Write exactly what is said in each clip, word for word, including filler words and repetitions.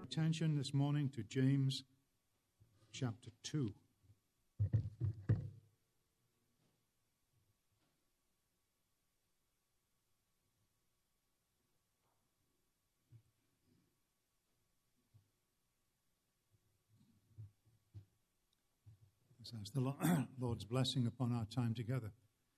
attention this morning to James chapter two. As the Lord's blessing upon our time together.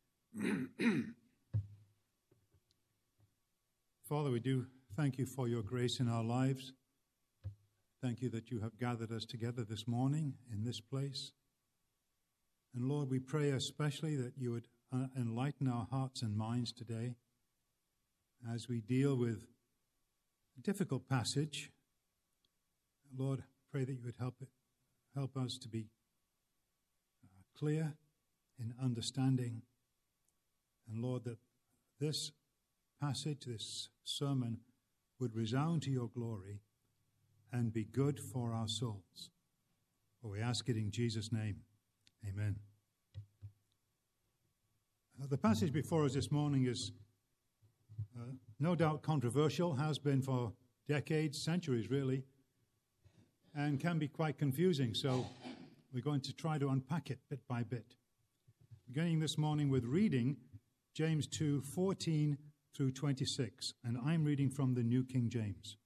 Father, we do thank you for your grace in our lives. Thank you that you have gathered us together this morning in this place. And Lord, we pray especially that you would enlighten our hearts and minds today as we deal with a difficult passage. Lord, pray that you would help it, help us to be clear in understanding. And Lord, that this passage, this sermon, would resound to your glory and be good for our souls. For we ask it in Jesus' name. Amen. Uh, the passage before us this morning is uh, no doubt controversial, has been for decades, centuries really, and can be quite confusing. So we're going to try to unpack it bit by bit. Beginning this morning with reading James two, fourteen through twenty-six, and I'm reading from the New King James.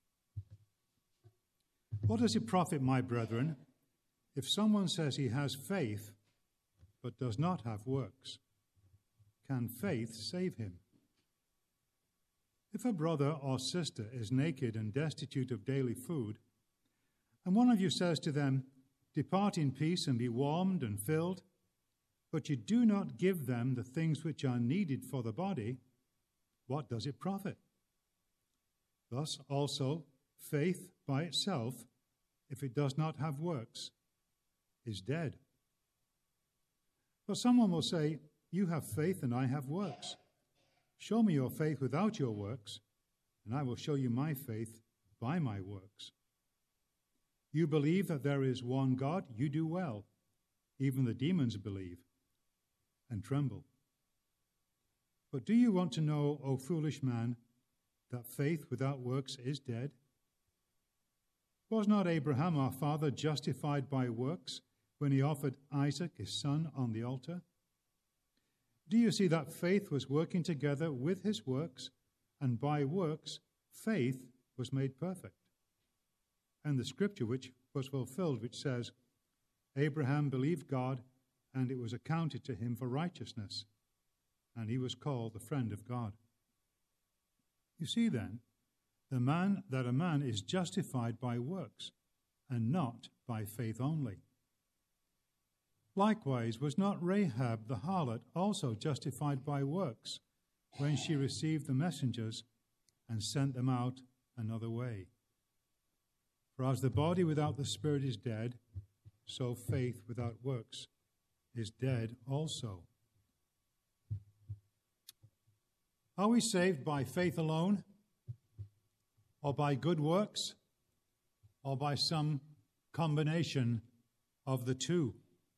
What does it profit, my brethren, if someone says he has faith but does not have works? Can faith save him? If a brother or sister is naked and destitute of daily food, and one of you says to them, "Depart in peace and be warmed and filled," but you do not give them the things which are needed for the body, what does it profit? Thus also, faith by itself, if it does not have works, is dead. But someone will say, "You have faith and I have works. Show me your faith without your works, and I will show you my faith by my works. You believe that there is one God, you do well. Even the demons believe and tremble. But do you want to know, O foolish man, that faith without works is dead? Was not Abraham our father justified by works when he offered Isaac his son on the altar? Do you see that faith was working together with his works, and by works faith was made perfect? And the scripture which was fulfilled, which says, Abraham believed God, and it was accounted to him for righteousness, and he was called the friend of God. You see then, the man that a man is justified by works, and not by faith only. Likewise, was not Rahab the harlot also justified by works, when she received the messengers and sent them out another way? For as the body without the spirit is dead, so faith without works is dead also. Are we saved by faith alone, or by good works, or by some combination of the two?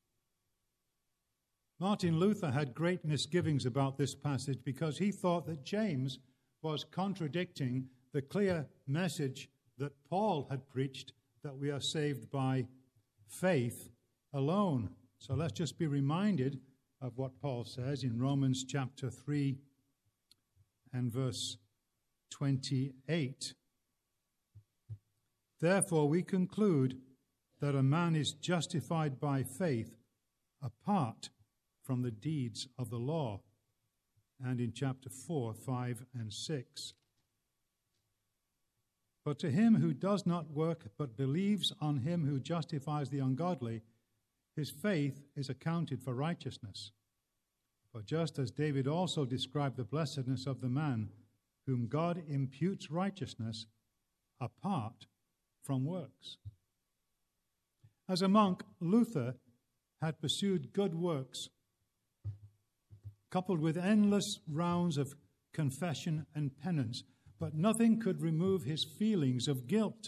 Martin Luther had great misgivings about this passage because he thought that James was contradicting the clear message that Paul had preached, that we are saved by faith alone. So let's just be reminded of what Paul says in Romans chapter three and verse twenty-eight. Therefore we conclude that a man is justified by faith apart from the deeds of the law. And in chapter four, five and six. But to him who does not work but believes on him who justifies the ungodly, his faith is accounted for righteousness. For just as David also described the blessedness of the man whom God imputes righteousness apart from works. As a monk, Luther had pursued good works, coupled with endless rounds of confession and penance, but nothing could remove his feelings of guilt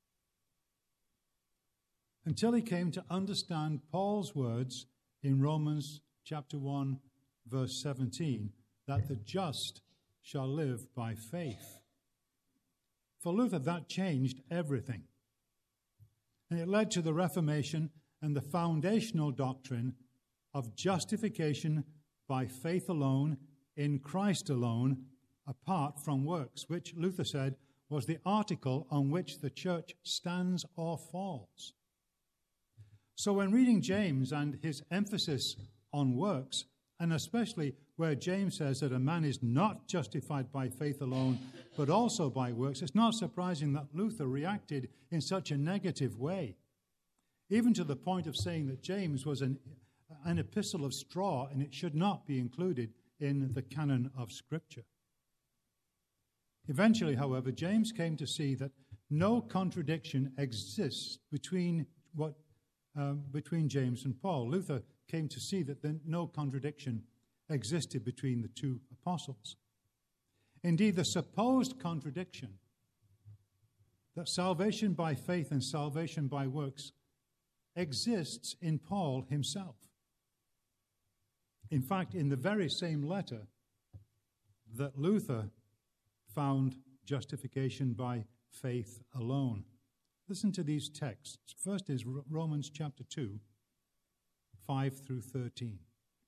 until he came to understand Paul's words in Romans chapter one, verse seventeen, that the just shall live by faith. For Luther, that changed everything. And it led to the Reformation and the foundational doctrine of justification by faith alone, in Christ alone, apart from works, which Luther said was the article on which the church stands or falls. So when reading James and his emphasis on works, and especially where James says that a man is not justified by faith alone, but also by works, it's not surprising that Luther reacted in such a negative way, even to the point of saying that James was an, an epistle of straw and it should not be included in the canon of Scripture. Eventually, however, James came to see that no contradiction exists between what um, between James and Paul. Luther came to see that there, no contradiction existed between the two apostles. Indeed, the supposed contradiction that salvation by faith and salvation by works exists in Paul himself. In fact, in the very same letter that Luther found justification by faith alone. Listen to these texts. First is Romans chapter two, five through thirteen.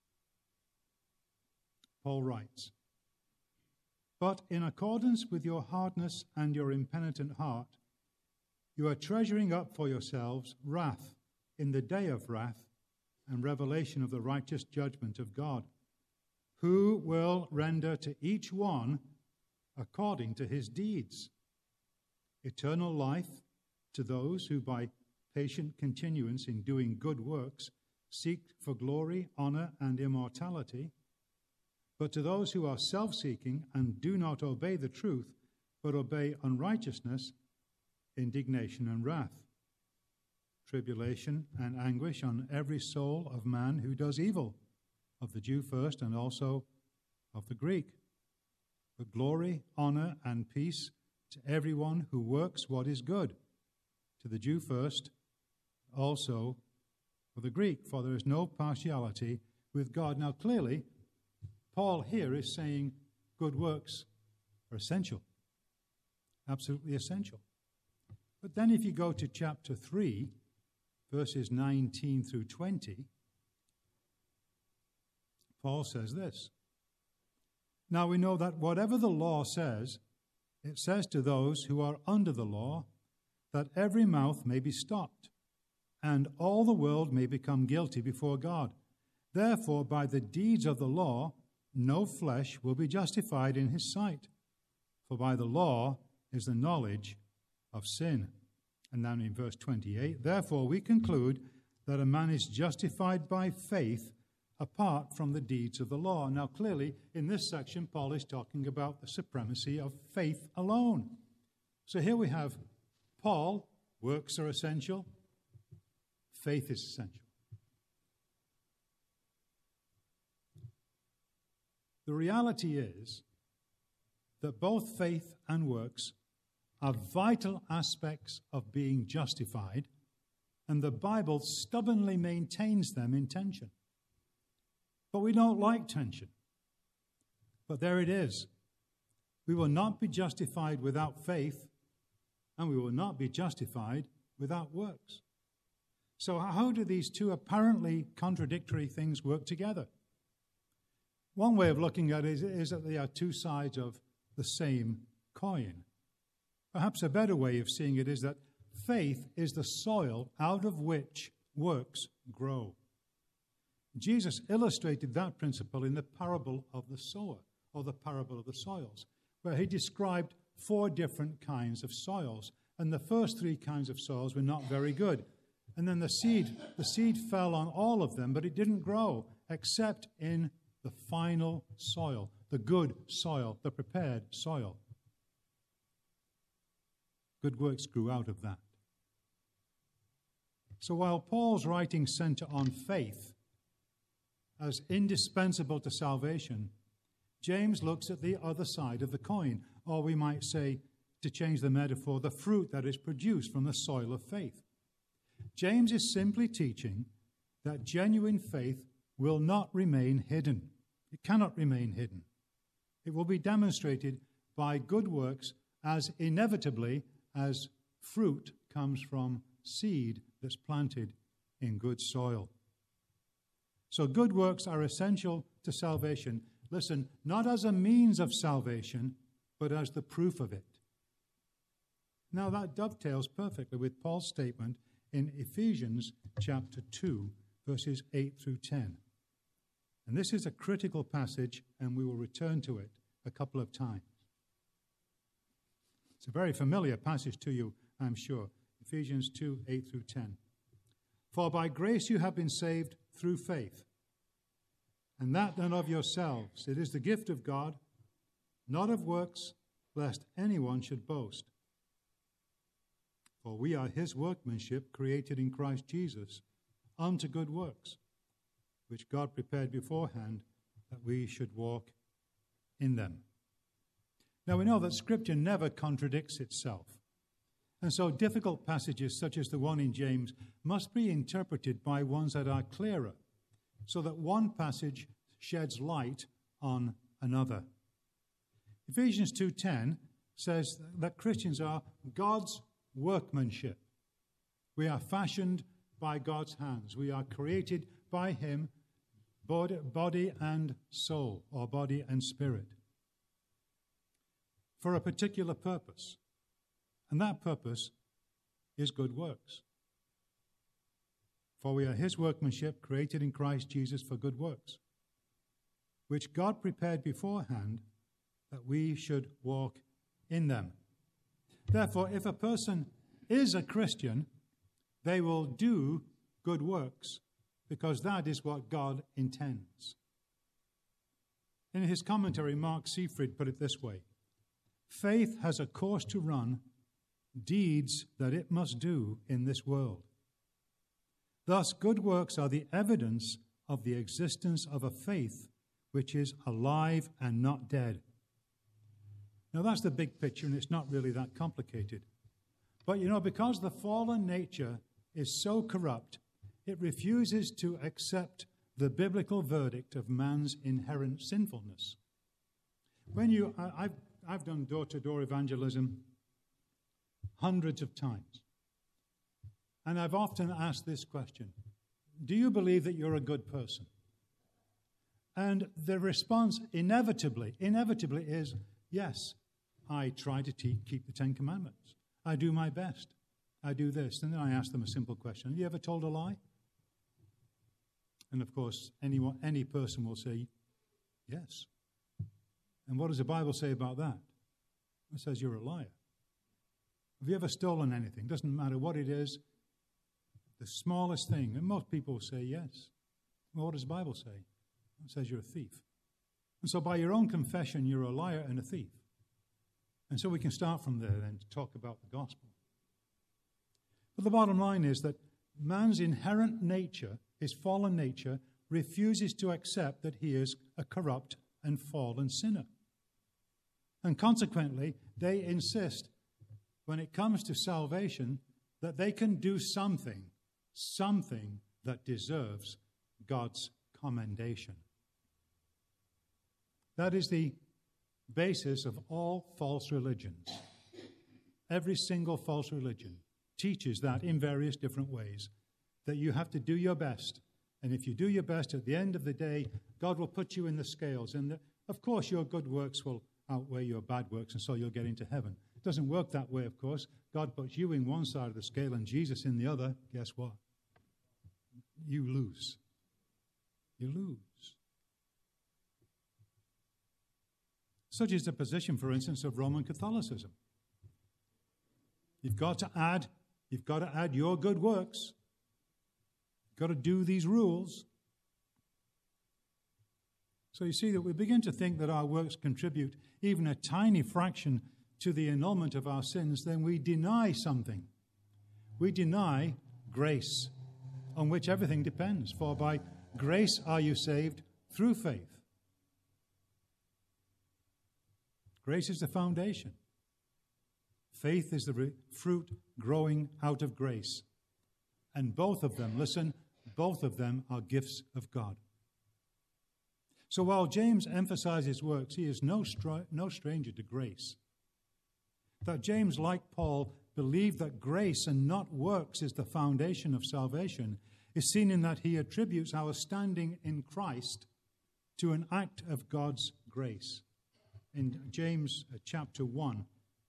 Paul writes, "But in accordance with your hardness and your impenitent heart, you are treasuring up for yourselves wrath in the day of wrath and revelation of the righteous judgment of God, who will render to each one according to his deeds. Eternal life to those who by patient continuance in doing good works seek for glory, honor, and immortality. But to those who are self-seeking and do not obey the truth, but obey unrighteousness, indignation and wrath, tribulation and anguish on every soul of man who does evil, of the Jew first and also of the Greek. But glory, honor, and peace to everyone who works what is good, to the Jew first, also for the Greek, for there is no partiality with God." Now clearly, Paul here is saying good works are essential, absolutely essential. But then if you go to chapter three, verses nineteen through twenty, Paul says this, "Now we know that whatever the law says, it says to those who are under the law, that every mouth may be stopped, and all the world may become guilty before God. Therefore, by the deeds of the law, no flesh will be justified in his sight, for by the law is the knowledge of sin." And then in verse twenty-eight, "Therefore we conclude that a man is justified by faith apart from the deeds of the law." Now clearly, in this section, Paul is talking about the supremacy of faith alone. So here we have Paul, works are essential, faith is essential. The reality is that both faith and works are vital aspects of being justified, and the Bible stubbornly maintains them in tension. But we don't like tension. But there it is. We will not be justified without faith, and we will not be justified without works. So how do these two apparently contradictory things work together? One way of looking at it is, is that they are two sides of the same coin. Perhaps a better way of seeing it is that faith is the soil out of which works grow. Jesus illustrated that principle in the parable of the sower, or the parable of the soils, where he described four different kinds of soils. And the first three kinds of soils were not very good. And then the seed, the seed fell on all of them, but it didn't grow except in the final soil, the good soil, the prepared soil. Good works grew out of that. So while Paul's writings center on faith as indispensable to salvation, James looks at the other side of the coin, or we might say, to change the metaphor, the fruit that is produced from the soil of faith. James is simply teaching that genuine faith will not remain hidden. It cannot remain hidden. It will be demonstrated by good works as inevitably as fruit comes from seed that's planted in good soil. So good works are essential to salvation. Listen, not as a means of salvation, but as the proof of it. Now that dovetails perfectly with Paul's statement in Ephesians chapter two, verses eight through ten. And this is a critical passage, and we will return to it a couple of times. It's a very familiar passage to you, I'm sure. Ephesians two, eight through ten. For by grace you have been saved through faith, and that not of yourselves. It is the gift of God, not of works, lest anyone should boast. For we are his workmanship, created in Christ Jesus, unto good works, which God prepared beforehand that we should walk in them. Now we know that Scripture never contradicts itself. And so difficult passages such as the one in James must be interpreted by ones that are clearer, so that one passage sheds light on another. Ephesians two ten says that Christians are God's workmanship. We are fashioned by God's hands. We are created by him, body and soul, or body and spirit, for a particular purpose. And that purpose is good works. For we are his workmanship, created in Christ Jesus for good works, which God prepared beforehand that we should walk in them. Therefore, if a person is a Christian, they will do good works, because that is what God intends. In his commentary, Mark Seafried put it this way: faith has a course to run, deeds that it must do in this world. Thus, good works are the evidence of the existence of a faith which is alive and not dead. Now, that's the big picture, and it's not really that complicated. But, you know, because the fallen nature is so corrupt, it refuses to accept the biblical verdict of man's inherent sinfulness. When you, I, I've, I've done door-to-door evangelism hundreds of times. And I've often asked this question: do you believe that you're a good person? And the response inevitably, inevitably is, yes, I try to te- keep the Ten Commandments. I do my best. I do this. And then I ask them a simple question: have you ever told a lie? And of course, anyone, any person will say, yes. And what does the Bible say about that? It says you're a liar. Have you ever stolen anything? Doesn't matter what it is, the smallest thing. And most people say yes. Well, what does the Bible say? It says you're a thief. And so by your own confession, you're a liar and a thief. And so we can start from there then to talk about the gospel. But the bottom line is that man's inherent nature, his fallen nature, refuses to accept that he is a corrupt and fallen sinner. And consequently, they insist, when it comes to salvation, that they can do something, something that deserves God's commendation. That is the basis of all false religions. Every single false religion teaches that in various different ways, that you have to do your best. And if you do your best, at the end of the day, God will put you in the scales. And the, of course, your good works will outweigh your bad works, and so you'll get into heaven. It doesn't work that way, of course. God puts you in one side of the scale and Jesus in the other. Guess what? You lose. You lose. Such is the position, for instance, of Roman Catholicism. You've got to add, you've got to add your good works. You've got to do these rules. So you see that we begin to think that our works contribute even a tiny fraction to the annulment of our sins, then we deny something. We deny grace, on which everything depends. For by grace are you saved through faith. Grace is the foundation. Faith is the re- fruit growing out of grace. And both of them, listen, both of them are gifts of God. So while James emphasizes works, he is no, str- no stranger to grace. That James, like Paul, believed that grace and not works is the foundation of salvation is seen in that he attributes our standing in Christ to an act of God's grace. In James chapter one,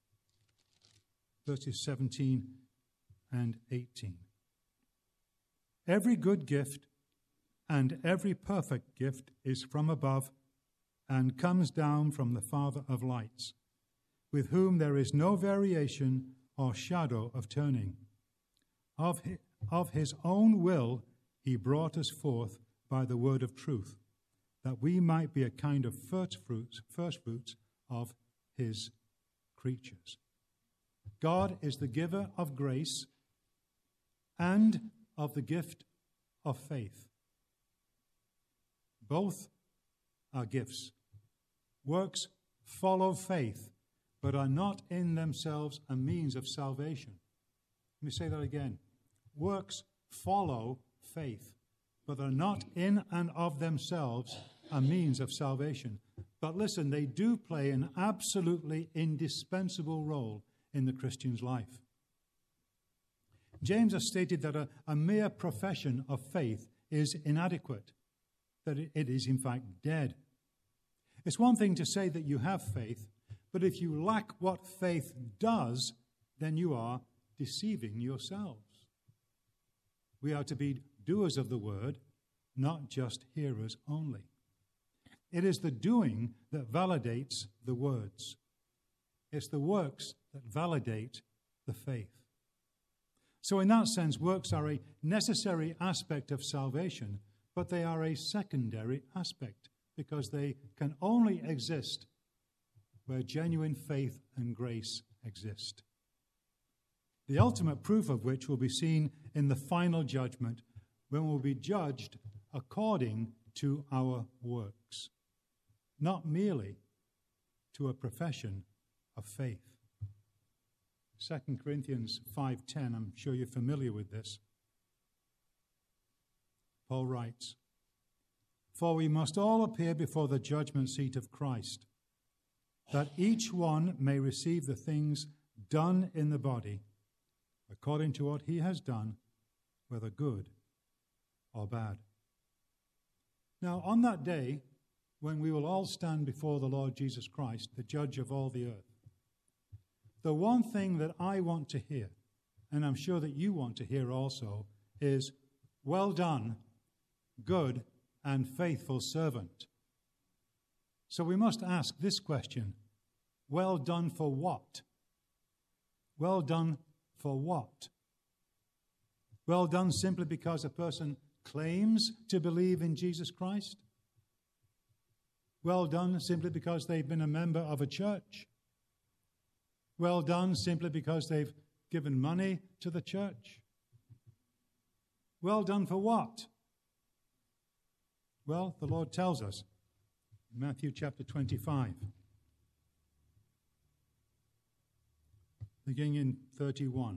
verses seventeen and eighteen. Every good gift and every perfect gift is from above and comes down from the Father of lights, with whom there is no variation or shadow of turning. Of his, of his own will he brought us forth by the word of truth, that we might be a kind of first fruits, first fruits of his creatures. God is the giver of grace and of the gift of faith. Both are gifts. Works follow faith, but are not in themselves a means of salvation. Let me say that again. Works follow faith, but are not in and of themselves a means of salvation. But listen, they do play an absolutely indispensable role in the Christian's life. James has stated that a, a mere profession of faith is inadequate, that it, it is in fact dead. It's one thing to say that you have faith, but if you lack what faith does, then you are deceiving yourselves. We are to be doers of the word, not just hearers only. It is the doing that validates the words. It's the works that validate the faith. So in that sense, works are a necessary aspect of salvation, but they are a secondary aspect because they can only exist where genuine faith and grace exist. The ultimate proof of which will be seen in the final judgment, when we'll be judged according to our works, not merely to a profession of faith. Second Corinthians five ten, I'm sure you're familiar with this. Paul writes, "For we must all appear before the judgment seat of Christ, that each one may receive the things done in the body, according to what he has done, whether good or bad." Now, on that day, when we will all stand before the Lord Jesus Christ, the judge of all the earth, the one thing that I want to hear, and I'm sure that you want to hear also, is, "Well done, good and faithful servant." So we must ask this question: well done for what? Well done for what? Well done simply because a person claims to believe in Jesus Christ? Well done simply because they've been a member of a church? Well done simply because they've given money to the church? Well done for what? Well, the Lord tells us in Matthew chapter twenty-five, beginning in thirty-one.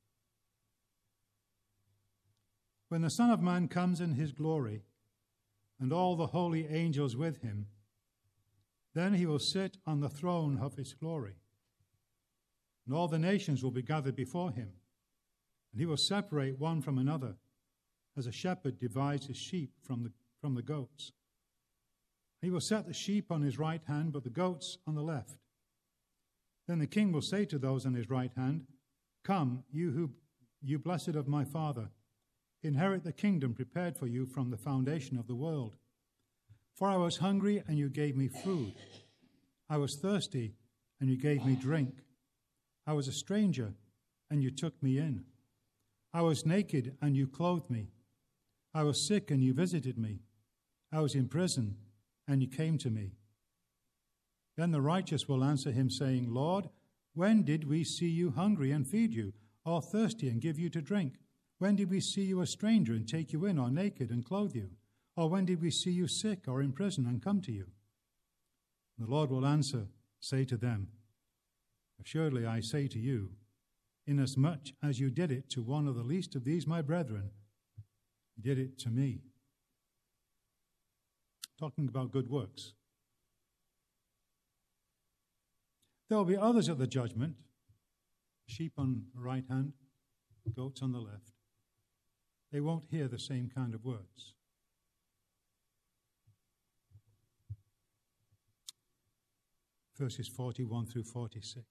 "When the Son of Man comes in his glory, and all the holy angels with him, then he will sit on the throne of his glory. And all the nations will be gathered before him, and he will separate one from another, as a shepherd divides his sheep from the, from the goats. He will set the sheep on his right hand, but the goats on the left. Then the king will say to those on his right hand, 'Come, you who you blessed of my Father, inherit the kingdom prepared for you from the foundation of the world. For I was hungry, and you gave me food. I was thirsty, and you gave me drink. I was a stranger, and you took me in. I was naked, and you clothed me. I was sick, and you visited me. I was in prison, and you came to me.' Then the righteous will answer him, saying, 'Lord, when did we see you hungry and feed you, or thirsty and give you to drink? When did we see you a stranger and take you in, or naked and clothe you? Or when did we see you sick or in prison and come to you?' The Lord will answer, say to them, 'Assuredly I say to you, inasmuch as you did it to one of the least of these my brethren, you did it to me.'" Talking about good works. There will be others at the judgment sheep on the right hand, goats on the left. They won't hear the same kind of words. Verses forty-one through forty-six.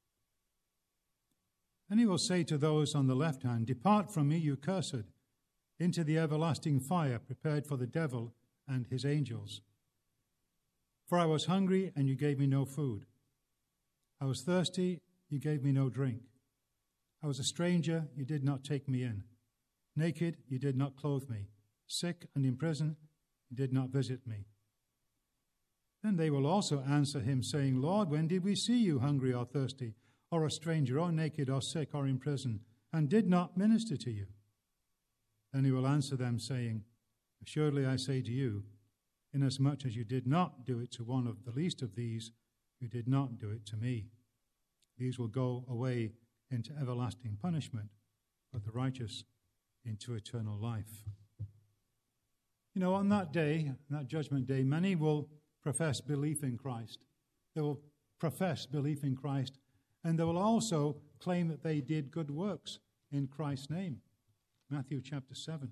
And he will say to those on the left hand, "Depart from me, you cursed, into the everlasting fire prepared for the devil and his angels. For I was hungry, and you gave me no food. I was thirsty, you gave me no drink. I was a stranger, you did not take me in. Naked, you did not clothe me. Sick and in prison, you did not visit me." Then they will also answer him, saying, "Lord, when did we see you hungry or thirsty, or a stranger, or naked, or sick, or in prison, and did not minister to you?" Then he will answer them, saying, "Assuredly I say to you, inasmuch as you did not do it to one of the least of these, you did not do it to me. These will go away into everlasting punishment, but the righteous into eternal life." You know, on that day, that judgment day, many will profess belief in Christ. They will profess belief in Christ, and they will also claim that they did good works in Christ's name. Matthew chapter seven,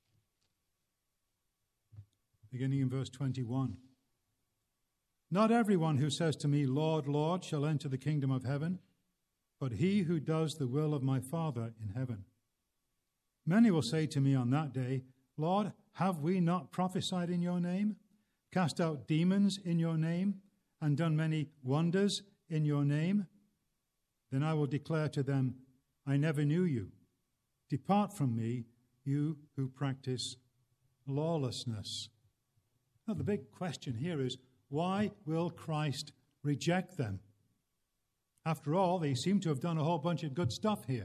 beginning in verse twenty-one. "Not everyone who says to me, 'Lord, Lord,' shall enter the kingdom of heaven, but he who does the will of my Father in heaven. Many will say to me on that day, 'Lord, have we not prophesied in your name, cast out demons in your name, and done many wonders in your name?' Then I will declare to them, 'I never knew you. Depart from me, you who practice lawlessness.'" Now the big question here is, why will Christ reject them? After all, they seem to have done a whole bunch of good stuff here.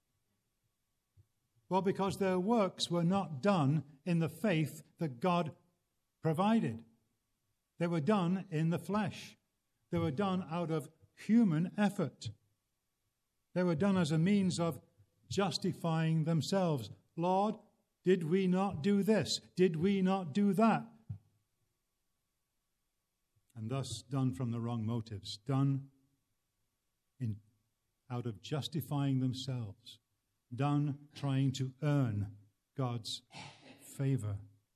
Well, because their works were not done in the faith that God provided. They were done in the flesh. They were done out of human effort. They were done as a means of justifying themselves. "Lord, did we not do this? Did we not do that?" And thus done from the wrong motives, done in, out of justifying themselves, done trying to earn God's favor.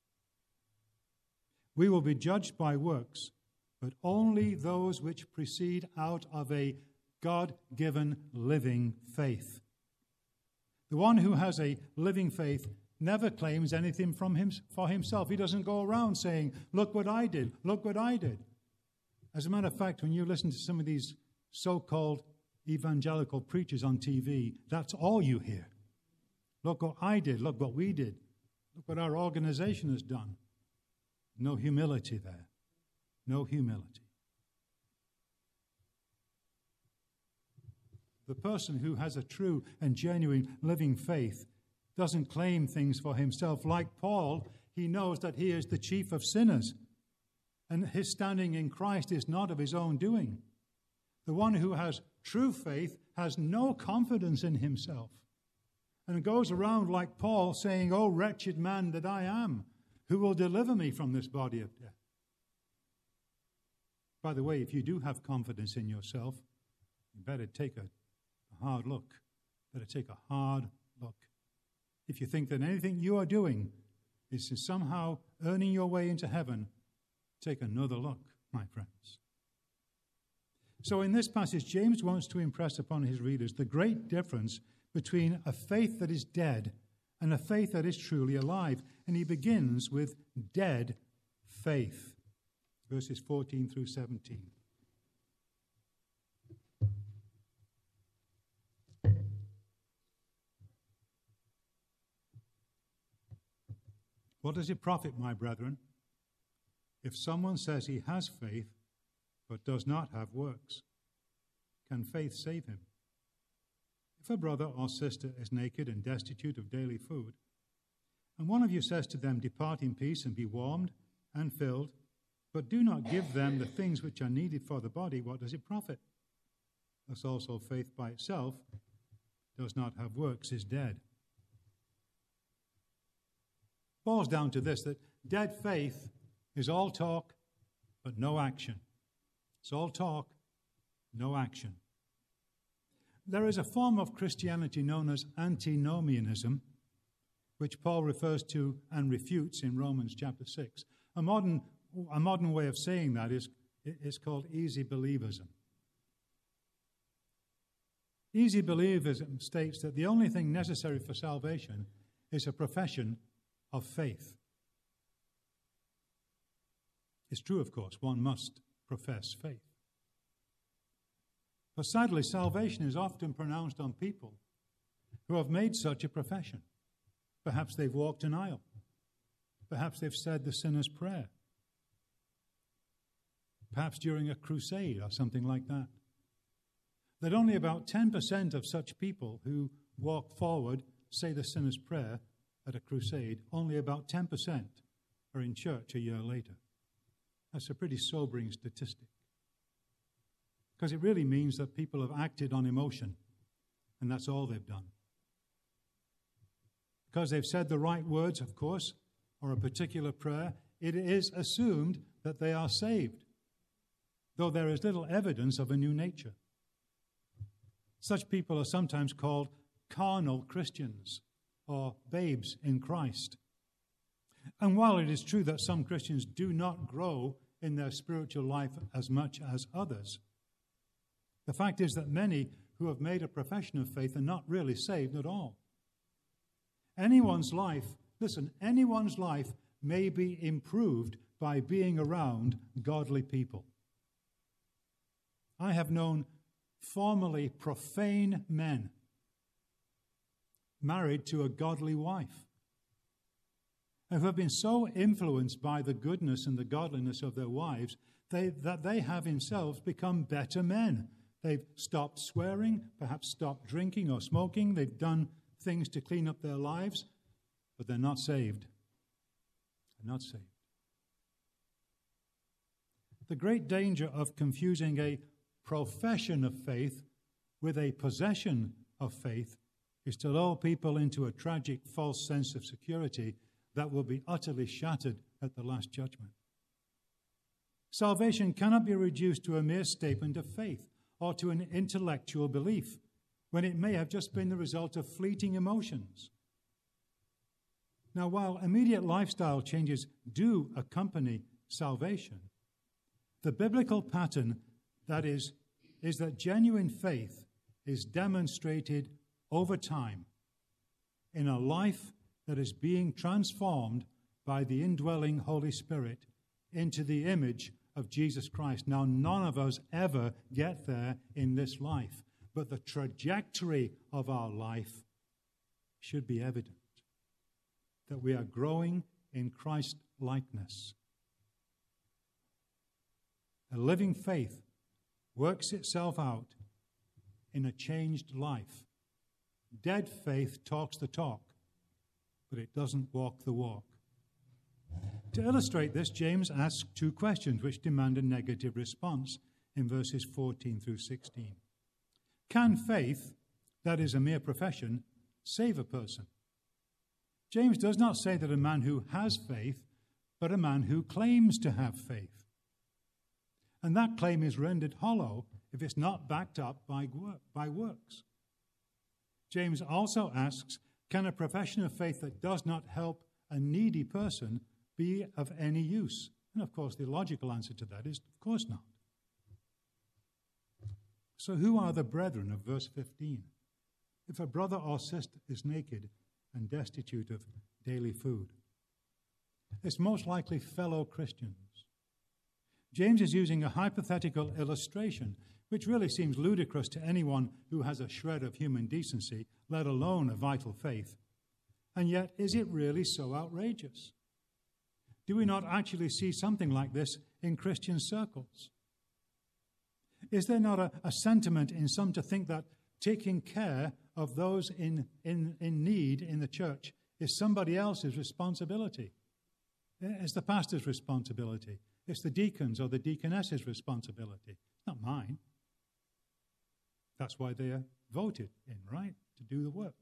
We will be judged by works, but only those which proceed out of a God-given living faith. The one who has a living faith never claims anything from him for himself. He doesn't go around saying, "Look what I did, look what I did." As a matter of fact, when you listen to some of these so-called evangelical preachers on T V, that's all you hear. "Look what I did, look what we did, look what our organization has done." No humility there. No humility. The person who has a true and genuine living faith doesn't claim things for himself. Like Paul, he knows that he is the chief of sinners, and his standing in Christ is not of his own doing. The one who has true faith has no confidence in himself, and goes around like Paul saying, "Oh, wretched man that I am, who will deliver me from this body of death?" By the way, if you do have confidence in yourself, you better take a, a hard look. Better take a hard look. If you think that anything you are doing is somehow earning your way into heaven, take another look, my friends. So in this passage, James wants to impress upon his readers the great difference between a faith that is dead and a faith that is truly alive. And he begins with dead faith, verses fourteen through seventeen. "What does it profit, my brethren, if someone says he has faith but does not have works? Can faith save him? If a brother or sister is naked and destitute of daily food, and one of you says to them, 'Depart in peace and be warmed and filled,' but do not give them the things which are needed for the body, what does it profit? Thus also faith by itself does not have works, is dead." Boils down to this, that dead faith is all talk but no action. It's all talk, no action. There is a form of Christianity known as antinomianism, which Paul refers to and refutes in Romans chapter six. A modern, a modern way of saying that is, is called easy believism. Easy believism states that the only thing necessary for salvation is a profession of faith. It's true, of course, one must profess faith. But sadly, salvation is often pronounced on people who have made such a profession. Perhaps they've walked an aisle. Perhaps they've said the sinner's prayer. Perhaps during a crusade or something like that. That only about ten percent of such people who walk forward, say the sinner's prayer at a crusade, only about ten percent are in church a year later. That's a pretty sobering statistic. Because it really means that people have acted on emotion, and that's all they've done. Because they've said the right words, of course, or a particular prayer, it is assumed that they are saved, though there is little evidence of a new nature. Such people are sometimes called carnal Christians, or babes in Christ. And while it is true that some Christians do not grow in their spiritual life as much as others, the fact is that many who have made a profession of faith are not really saved at all. Anyone's life, listen, anyone's life may be improved by being around godly people. I have known formerly profane men married to a godly wife, and who have been so influenced by the goodness and the godliness of their wives they, that they have themselves become better men. They've stopped swearing, perhaps stopped drinking or smoking. They've done things to clean up their lives, but they're not saved. They're not saved. The great danger of confusing a profession of faith with a possession of faith is to lull people into a tragic false sense of security that will be utterly shattered at the last judgment. Salvation cannot be reduced to a mere statement of faith or to an intellectual belief, when it may have just been the result of fleeting emotions. Now, while immediate lifestyle changes do accompany salvation, the biblical pattern, that is, is that genuine faith is demonstrated over time in a life that is being transformed by the indwelling Holy Spirit into the image of Jesus Christ. Now, none of us ever get there in this life, but the trajectory of our life should be evident, that we are growing in Christ-likeness. A living faith works itself out in a changed life. Dead faith talks the talk, but it doesn't walk the walk. To illustrate this, James asks two questions which demand a negative response in verses fourteen through sixteen. Can faith, that is a mere profession, save a person? James does not say that a man who has faith, but a man who claims to have faith. And that claim is rendered hollow if it's not backed up by, work, by works. James also asks, can a profession of faith that does not help a needy person be of any use? And of course, the logical answer to that is, of course not. So who are the brethren of verse fifteen? If a brother or sister is naked and destitute of daily food, it's most likely fellow Christians. James is using a hypothetical illustration, which really seems ludicrous to anyone who has a shred of human decency, let alone a vital faith. And yet, is it really so outrageous? Do we not actually see something like this in Christian circles? Is there not a, a sentiment in some to think that taking care of those in, in, in need in the church is somebody else's responsibility? It's the pastor's responsibility. It's the deacon's or the deaconess's responsibility. It's not mine. That's why they are voted in, right? To do the work.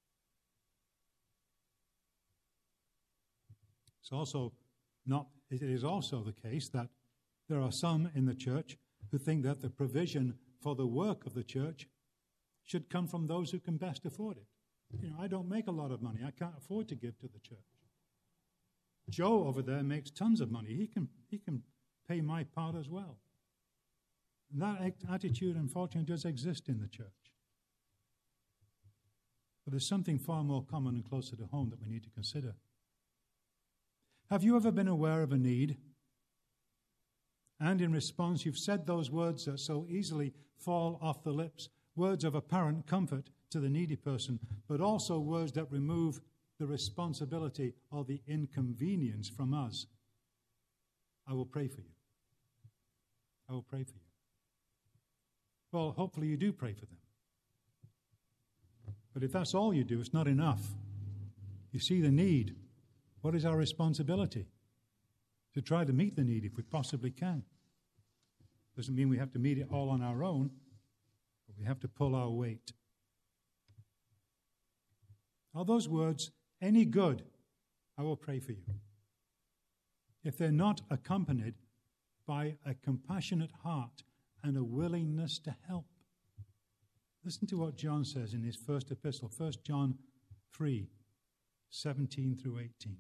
It's also not, it is also the case that there are some in the church who think that the provision for the work of the church should come from those who can best afford it. You know, I don't make a lot of money. I can't afford to give to the church. Joe over there makes tons of money. He can, he can pay my part as well. And that attitude, unfortunately, does exist in the church. But there's something far more common and closer to home that we need to consider. Have you ever been aware of a need? And in response, you've said those words that so easily fall off the lips, words of apparent comfort to the needy person, but also words that remove the responsibility or the inconvenience from us. I will pray for you. I will pray for you. Well, hopefully you do pray for them. But if that's all you do, it's not enough. You see the need. What is our responsibility? To try to meet the need if we possibly can. Doesn't mean we have to meet it all on our own, but we have to pull our weight. Are those words any good? I will pray for you. If they're not accompanied by a compassionate heart and a willingness to help. Listen to what John says in his first epistle, First John three, seventeen through eighteen.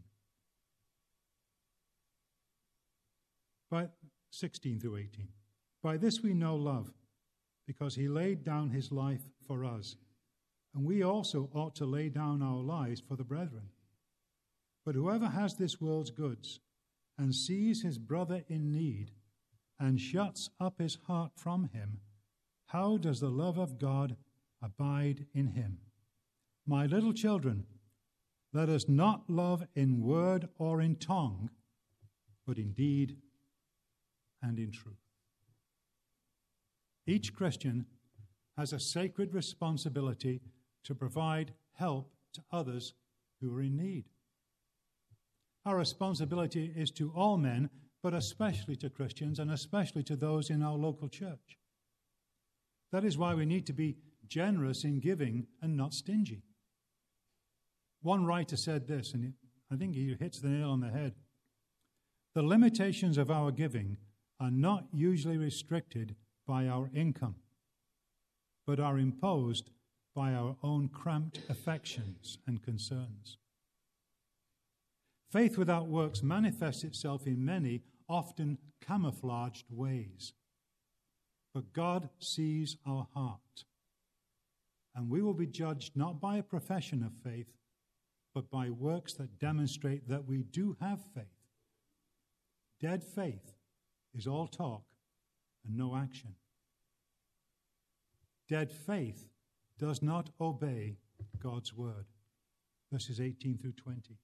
By sixteen through eighteen. By this we know love, because he laid down his life for us, and we also ought to lay down our lives for the brethren. But whoever has this world's goods and sees his brother in need and shuts up his heart from him, how does the love of God abide in him? My little children, let us not love in word or in tongue, but in deed and in truth. Each Christian has a sacred responsibility to provide help to others who are in need. Our responsibility is to all men, but especially to Christians and especially to those in our local church. That is why we need to be generous in giving and not stingy. One writer said this, and I think he hits the nail on the head. The limitations of our giving are not usually restricted by our income, but are imposed by our own cramped affections and concerns. Faith without works manifests itself in many, often camouflaged ways. But God sees our heart, and we will be judged not by a profession of faith, but by works that demonstrate that we do have faith. Dead faith is all talk and no action. Dead faith does not obey God's word. Verses eighteen through twenty.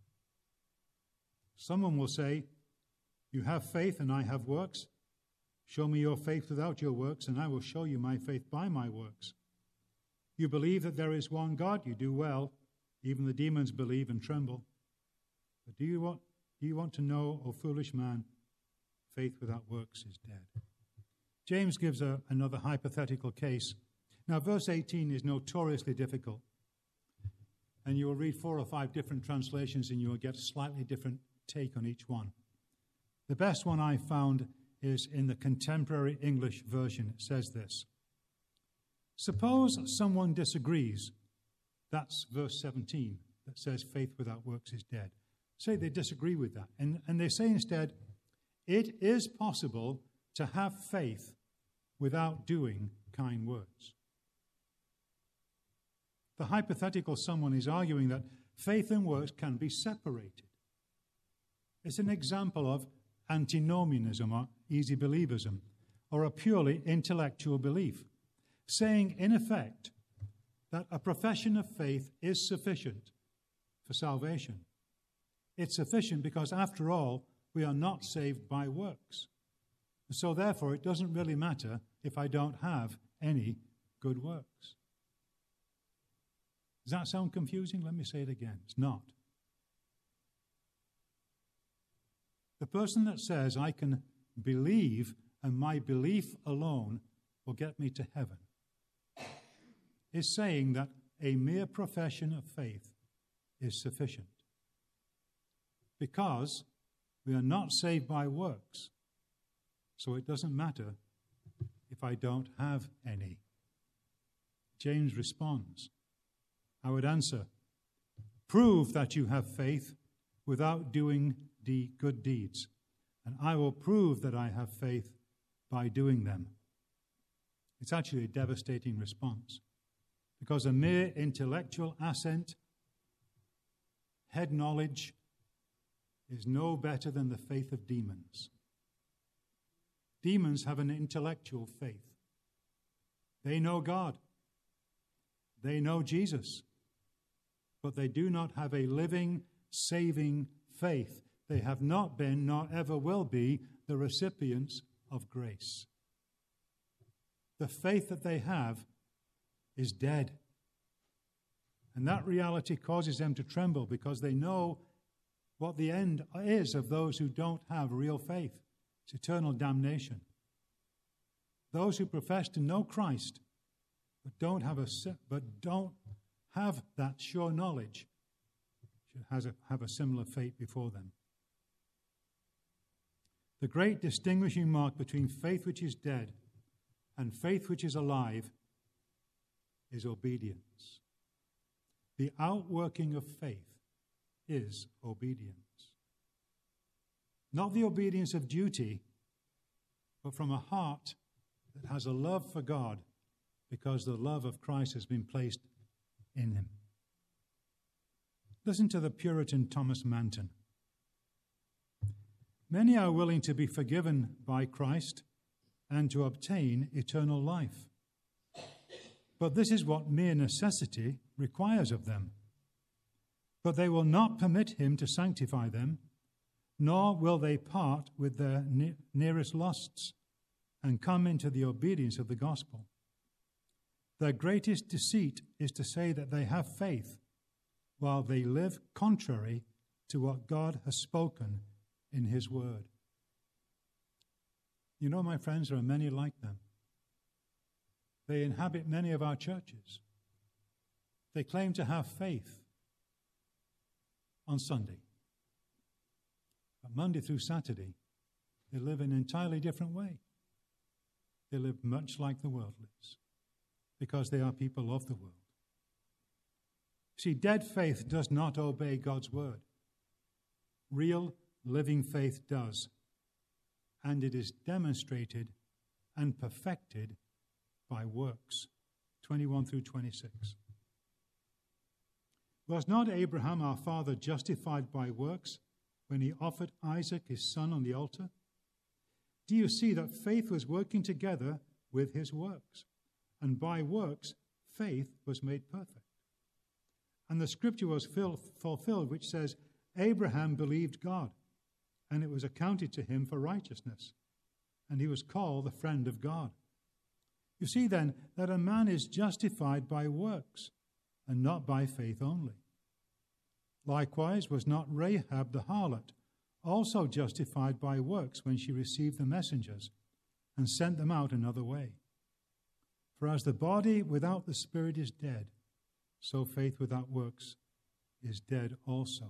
Someone will say, you have faith and I have works. Show me your faith without your works, and I will show you my faith by my works. You believe that there is one God, you do well. Even the demons believe and tremble. But do you want, do you want to know, O foolish man, faith without works is dead. James gives a, another hypothetical case. Now, verse eighteen is notoriously difficult. And you will read four or five different translations and you will get a slightly different take on each one. The best one I found is in the contemporary English version. It says this. Suppose someone disagrees. That's verse seventeen that says faith without works is dead. Say they disagree with that. And, and they say instead, it is possible to have faith without doing kind words. The hypothetical someone is arguing that faith and works can be separated. It's an example of antinomianism or easy believism, or a purely intellectual belief, saying in effect that a profession of faith is sufficient for salvation. It's sufficient because, after all, we are not saved by works. So therefore, it doesn't really matter if I don't have any good works. Does that sound confusing? Let me say it again. It's not. The person that says, I can believe and my belief alone will get me to heaven, is saying that a mere profession of faith is sufficient. Because we are not saved by works, so it doesn't matter if I don't have any. James responds. I would answer, prove that you have faith without doing the good deeds, and I will prove that I have faith by doing them. It's actually a devastating response, because a mere intellectual assent, head knowledge, is no better than the faith of demons. Demons have an intellectual faith. They know God. They know Jesus. But they do not have a living, saving faith. They have not been, nor ever will be, the recipients of grace. The faith that they have is dead. And that reality causes them to tremble because they know what the end is of those who don't have real faith. It's eternal damnation. Those who profess to know Christ but don't have a but don't have that sure knowledge should has a, have a similar fate before them. The great distinguishing mark between faith which is dead and faith which is alive is obedience. The outworking of faith is obedience. Not the obedience of duty, but from a heart that has a love for God because the love of Christ has been placed in him. Listen to the Puritan Thomas Manton. Many are willing to be forgiven by Christ and to obtain eternal life. But this is what mere necessity requires of them. But they will not permit him to sanctify them, nor will they part with their ne- nearest lusts and come into the obedience of the gospel. Their greatest deceit is to say that they have faith while they live contrary to what God has spoken in his word. You know, my friends, there are many like them. They inhabit many of our churches. They claim to have faith on Sunday. But Monday through Saturday, they live in an entirely different way. They live much like the world lives because they are people of the world. See, dead faith does not obey God's word. Real, living faith does. And it is demonstrated and perfected by works. twenty-one through twenty-six. Was not Abraham our father justified by works when he offered Isaac his son on the altar? Do you see that faith was working together with his works? And by works, faith was made perfect. And the scripture was fulfilled, which says, Abraham believed God, and it was accounted to him for righteousness, and he was called the friend of God. You see then that a man is justified by works, and not by faith only. Likewise was not Rahab the harlot also justified by works when she received the messengers and sent them out another way? For as the body without the spirit is dead, so faith without works is dead also.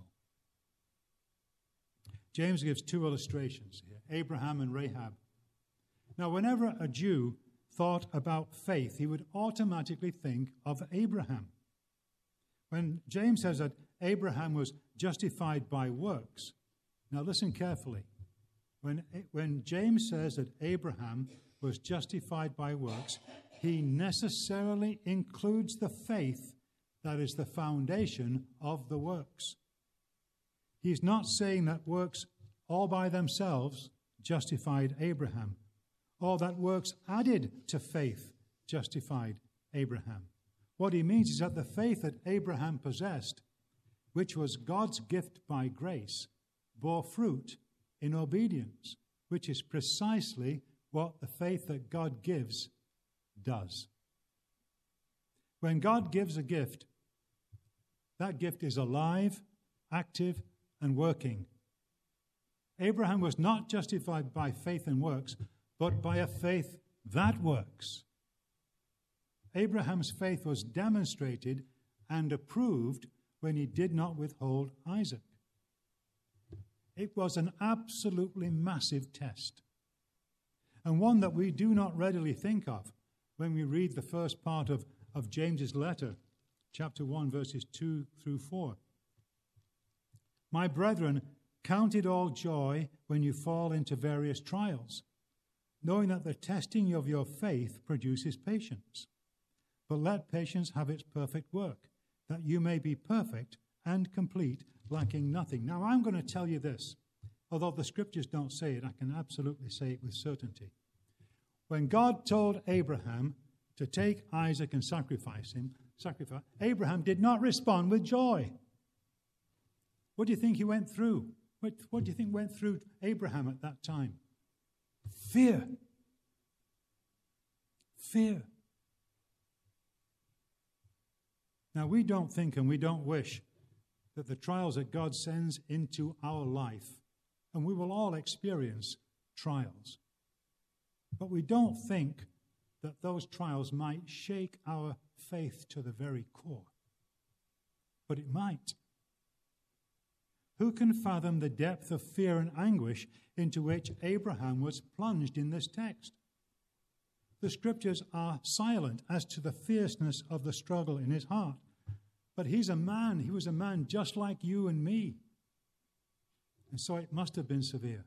James gives two illustrations here, Abraham and Rahab. Now, whenever a Jew thought about faith, he would automatically think of Abraham. When James says that Abraham was justified by works, now listen carefully. When, when James says that Abraham was justified by works, he necessarily includes the faith that is the foundation of the works. He's not saying that works all by themselves justified Abraham, or that works added to faith justified Abraham. What he means is that the faith that Abraham possessed, which was God's gift by grace, bore fruit in obedience, which is precisely what the faith that God gives does. When God gives a gift, that gift is alive, active, and working. Abraham was not justified by faith and works, but by a faith that works. Abraham's faith was demonstrated and approved when he did not withhold Isaac. It was an absolutely massive test, and one that we do not readily think of when we read the first part of of James's letter, chapter one, verses two through four. My brethren, count it all joy when you fall into various trials, knowing that the testing of your faith produces patience. But let patience have its perfect work, that you may be perfect and complete, lacking nothing. Now, I'm going to tell you this. Although the scriptures don't say it, I can absolutely say it with certainty. When God told Abraham to take Isaac and sacrifice him, sacrifice, Abraham did not respond with joy. What do you think he went through? What, what do you think went through Abraham at that time? Fear. Fear. Now, we don't think and we don't wish that the trials that God sends into our life, and we will all experience trials, but we don't think that those trials might shake our faith to the very core. But it might. Who can fathom the depth of fear and anguish into which Abraham was plunged in this text? The scriptures are silent as to the fierceness of the struggle in his heart. But he's a man, he was a man just like you and me. And so it must have been severe.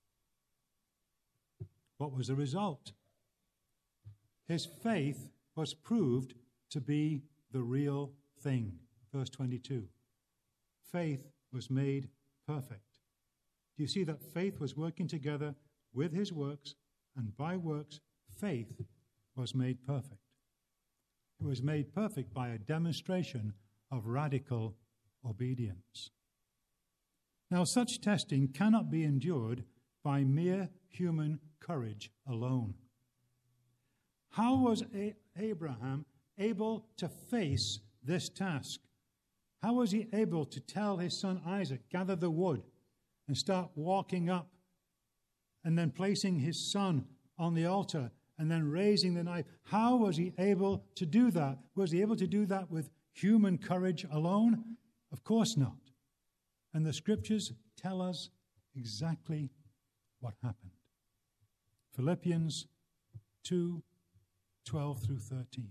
What was the result? His faith was proved to be the real thing. Verse twenty-two. Faith was made perfect. Do you see that faith was working together with his works, and by works, faith was made perfect. It was made perfect by a demonstration of radical obedience. Now, such testing cannot be endured by mere human courage alone. How was A- Abraham able to face this task? How was he able to tell his son Isaac, gather the wood and start walking up and then placing his son on the altar and then raising the knife? How was he able to do that? Was he able to do that with human courage alone? Of course not. And the scriptures tell us exactly what happened. Philippians two, twelve through thirteen.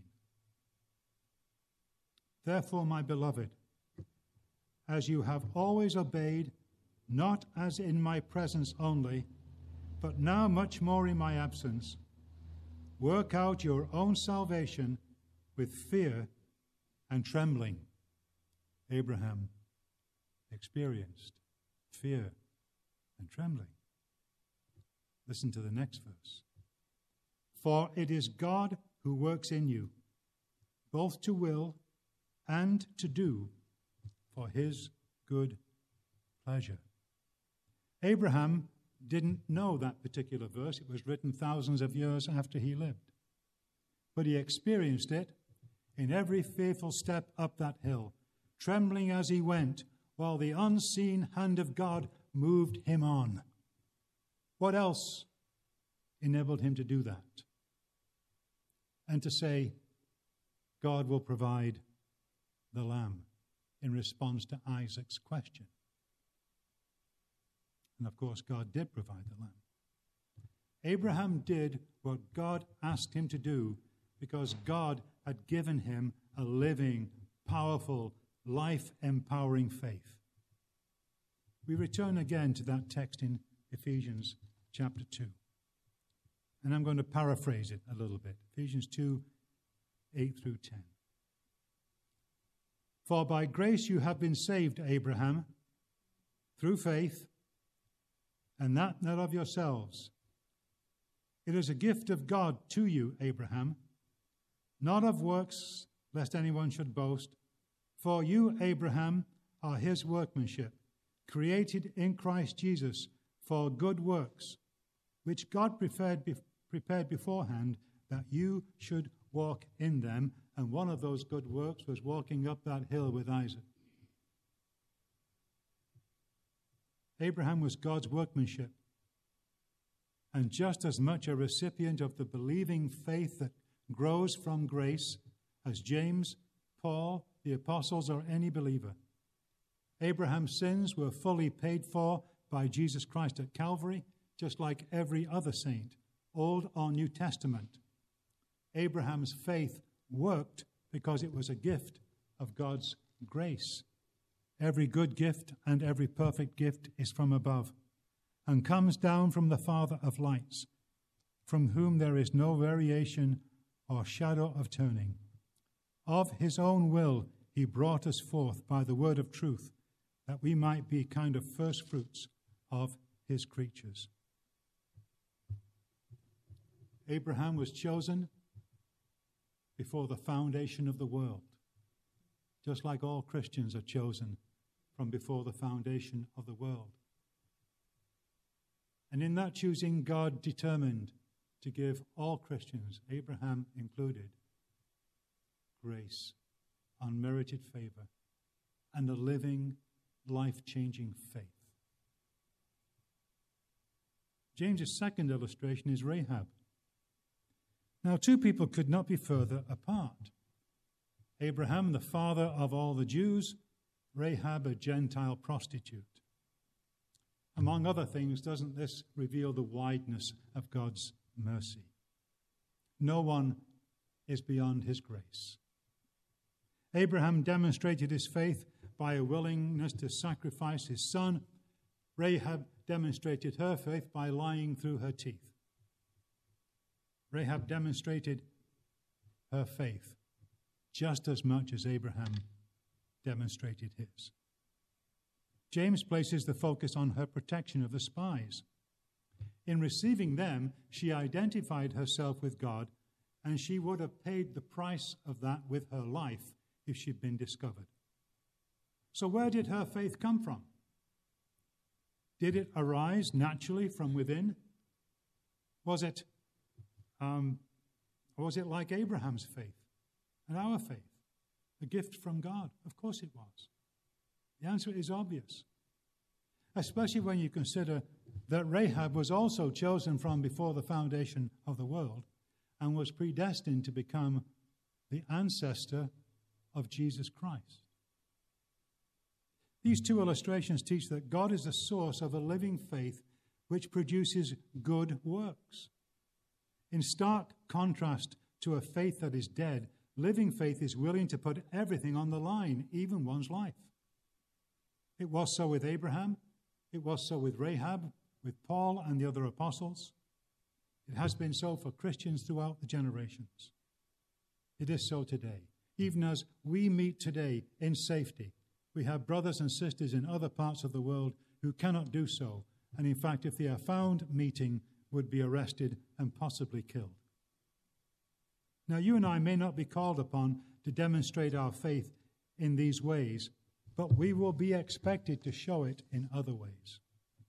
Therefore, my beloved, as you have always obeyed, not as in my presence only, but now much more in my absence, work out your own salvation with fear and trembling. Abraham experienced fear and trembling. Listen to the next verse. For it is God who works in you, both to will and to do for his good pleasure. Abraham didn't know that particular verse. It was written thousands of years after he lived. But he experienced it in every fearful step up that hill, trembling as he went, while the unseen hand of God moved him on. What else enabled him to do that? And to say, God will provide the lamb in response to Isaac's question. And of course, God did provide the lamb. Abraham did what God asked him to do because God had given him a living, powerful, life-empowering faith. We return again to that text in Ephesians chapter two. And I'm going to paraphrase it a little bit. Ephesians two, eight through ten. For by grace you have been saved, Abraham, through faith, and that not of yourselves. It is a gift of God to you, Abraham, not of works, lest anyone should boast. For you, Abraham, are his workmanship, created in Christ Jesus for good works, which God prepared, be- prepared beforehand that you should walk in them. And one of those good works was walking up that hill with Isaac. Abraham was God's workmanship, and just as much a recipient of the believing faith that grows from grace as James, Paul, the apostles, or any believer. Abraham's sins were fully paid for by Jesus Christ at Calvary, just like every other saint, Old or New Testament. Abraham's faith worked because it was a gift of God's grace. Every good gift and every perfect gift is from above, and comes down from the Father of lights, from whom there is no variation or shadow of turning. Of his own will he brought us forth by the word of truth, that we might be kind of first fruits of his creatures. Abraham was chosen before the foundation of the world, just like all Christians are chosen from before the foundation of the world. And in that choosing, God determined to give all Christians, Abraham included, grace, unmerited favor, and a living, life-changing faith. James's second illustration is Rahab. Now, two people could not be further apart. Abraham, the father of all the Jews, Rahab, a Gentile prostitute. Among other things, doesn't this reveal the wideness of God's mercy? No one is beyond his grace. Abraham demonstrated his faith by a willingness to sacrifice his son. Rahab demonstrated her faith by lying through her teeth. Rahab demonstrated her faith just as much as Abraham demonstrated his. James places the focus on her protection of the spies. In receiving them, she identified herself with God, and she would have paid the price of that with her life if she'd been discovered. So where did her faith come from? Did it arise naturally from within? Was it, um, or was it like Abraham's faith and our faith, a gift from God? Of course it was. The answer is obvious, especially when you consider that Rahab was also chosen from before the foundation of the world and was predestined to become the ancestor of Jesus Christ. These two illustrations teach that God is the source of a living faith which produces good works. In stark contrast to a faith that is dead, living faith is willing to put everything on the line, even one's life. It was so with Abraham. It was so with Rahab, with Paul and the other apostles. It has been so for Christians throughout the generations. It is so today. Even as we meet today in safety, we have brothers and sisters in other parts of the world who cannot do so, and in fact, if they are found meeting, would be arrested and possibly killed. Now, you and I may not be called upon to demonstrate our faith in these ways, but we will be expected to show it in other ways.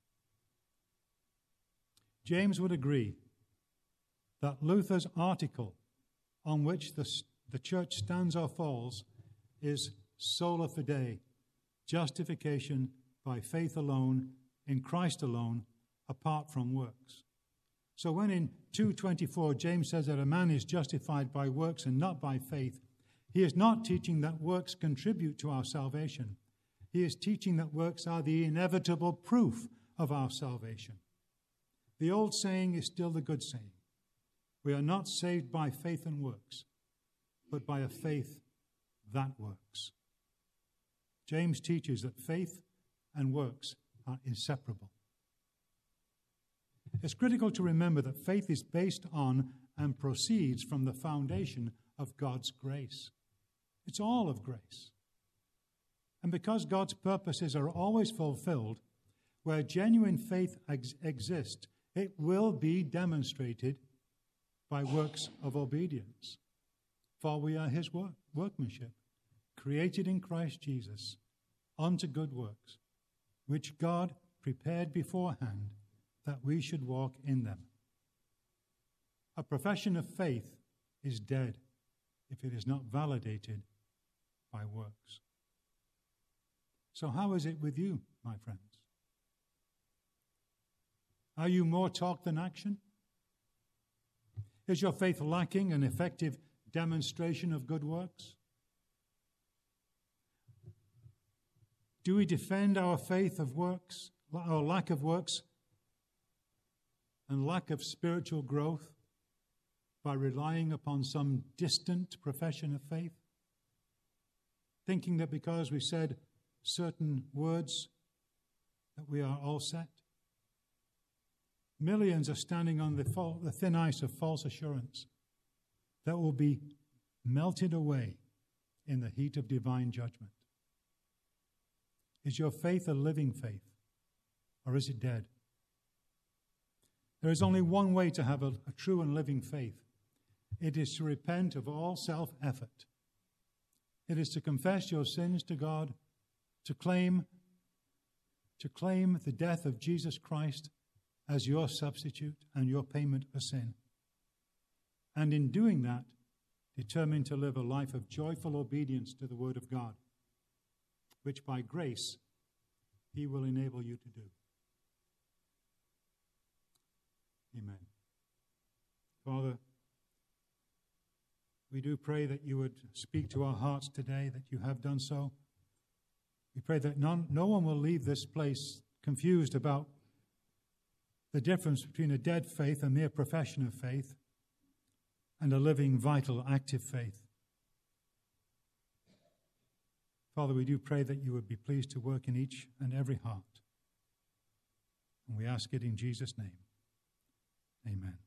James would agree that Luther's article on which the, the church stands or falls is sola fide, justification by faith alone, in Christ alone, apart from works. So when in two twenty-four James says that a man is justified by works and not by faith, he is not teaching that works contribute to our salvation. He is teaching that works are the inevitable proof of our salvation. The old saying is still the good saying. We are not saved by faith and works, but by a faith that works. James teaches that faith and works are inseparable. It's critical to remember that faith is based on and proceeds from the foundation of God's grace. It's all of grace. And because God's purposes are always fulfilled, where genuine faith ex- exists, it will be demonstrated by works of obedience. For we are his work, workmanship, created in Christ Jesus, unto good works, which God prepared beforehand that we should walk in them. A profession of faith is dead if it is not validated by works. So how is it with you, my friends? Are you more talk than action? Is your faith lacking an effective demonstration of good works? Do we defend our faith of works, our lack of works, and lack of spiritual growth by relying upon some distant profession of faith? thinking that because we said certain words that we are all set. Millions are standing on the, fal- the thin ice of false assurance that will be melted away in the heat of divine judgment. Is your faith a living faith, or is it dead? There is only one way to have a, a true and living faith. It is to repent of all self-effort. It is to confess your sins to God, to claim, to claim the death of Jesus Christ as your substitute and your payment for sin. And in doing that, determine to live a life of joyful obedience to the Word of God, which by grace He will enable you to do. Amen. Father, we do pray that you would speak to our hearts today, that you have done so. We pray that none, no one will leave this place confused about the difference between a dead faith, a mere profession of faith, and a living, vital, active faith. Father, we do pray that you would be pleased to work in each and every heart. And we ask it in Jesus' name. Amen.